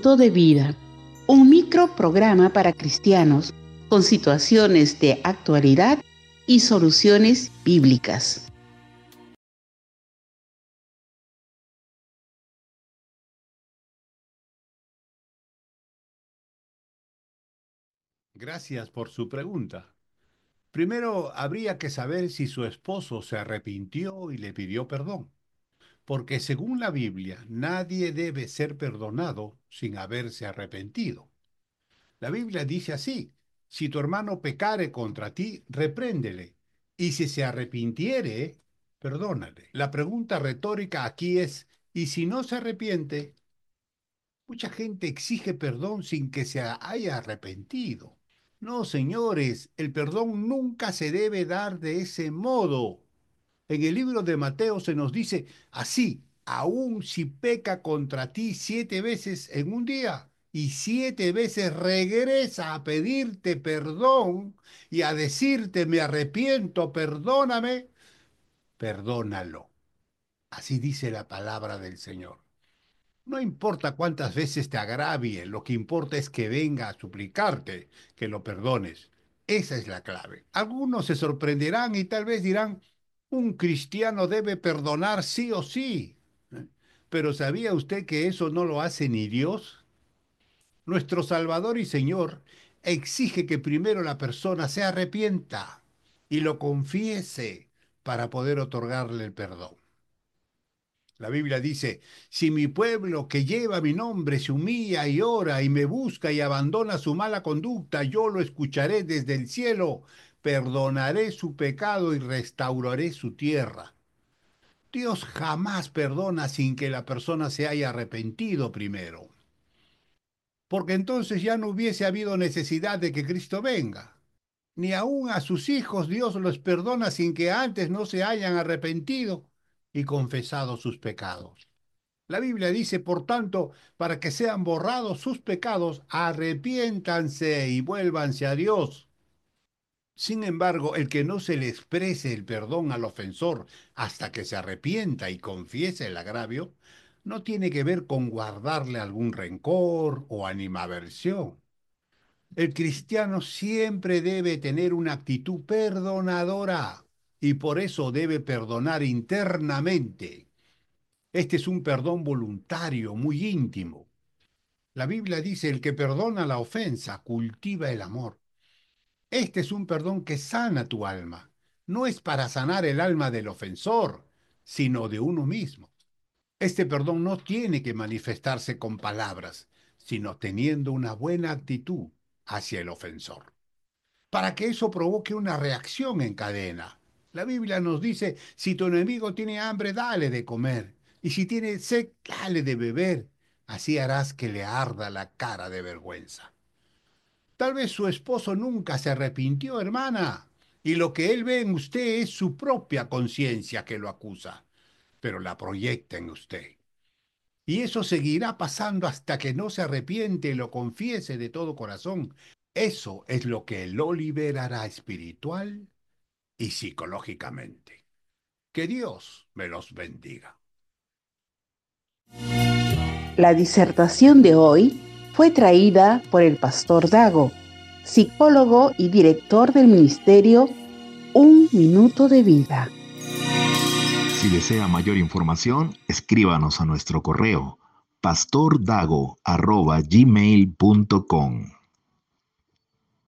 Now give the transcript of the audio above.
minuto de vida, un microprograma para cristianos con situaciones de actualidad y soluciones bíblicas. Gracias por su pregunta. Primero, habría que saber si su esposo se arrepintió y le pidió perdón, porque según la Biblia, nadie debe ser perdonado sin haberse arrepentido. La Biblia dice así: si tu hermano pecare contra ti, repréndele, y si se arrepintiere, perdónale. La pregunta retórica aquí es: ¿y si no se arrepiente? Mucha gente exige perdón sin que se haya arrepentido. No, señores, el perdón nunca se debe dar de ese modo. En el libro de Mateo se nos dice así: aun si peca contra ti 7 veces en un día y 7 veces regresa a pedirte perdón y a decirte me arrepiento, perdóname, perdónalo. Así dice la palabra del Señor. No importa cuántas veces te agravie, lo que importa es que venga a suplicarte que lo perdones. Esa es la clave. Algunos se sorprenderán y tal vez dirán: un cristiano debe perdonar sí o sí. Pero ¿sabía usted que eso no lo hace ni Dios? Nuestro Salvador y Señor exige que primero la persona se arrepienta y lo confiese para poder otorgarle el perdón. La Biblia dice: si mi pueblo que lleva mi nombre se humilla y ora y me busca y abandona su mala conducta, yo lo escucharé desde el cielo, perdonaré su pecado y restauraré su tierra. Dios jamás perdona sin que la persona se haya arrepentido primero, porque entonces ya no hubiese habido necesidad de que Cristo venga. Ni aun a sus hijos Dios los perdona sin que antes no se hayan arrepentido y confesado sus pecados. La Biblia dice, por tanto, para que sean borrados sus pecados, arrepiéntanse y vuélvanse a Dios. Sin embargo, el que no se le exprese el perdón al ofensor hasta que se arrepienta y confiese el agravio, no tiene que ver con guardarle algún rencor o animadversión. El cristiano siempre debe tener una actitud perdonadora y por eso debe perdonar internamente. Este es un perdón voluntario, muy íntimo. La Biblia dice: el que perdona la ofensa cultiva el amor. Este es un perdón que sana tu alma. No es para sanar el alma del ofensor, sino de uno mismo. Este perdón no tiene que manifestarse con palabras, sino teniendo una buena actitud hacia el ofensor, para que eso provoque una reacción en cadena. La Biblia nos dice: si tu enemigo tiene hambre, dale de comer, y si tiene sed, dale de beber. Así harás que le arda la cara de vergüenza. Tal vez su esposo nunca se arrepintió, hermana, y lo que él ve en usted es su propia conciencia que lo acusa, pero la proyecta en usted. Y eso seguirá pasando hasta que no se arrepiente y lo confiese de todo corazón. Eso es lo que lo liberará espiritual y psicológicamente. Que Dios me los bendiga. La disertación de hoy fue traída por el pastor Dago, psicólogo y director del ministerio Un Minuto de Vida. Si desea mayor información, escríbanos a nuestro correo pastordago@gmail.com.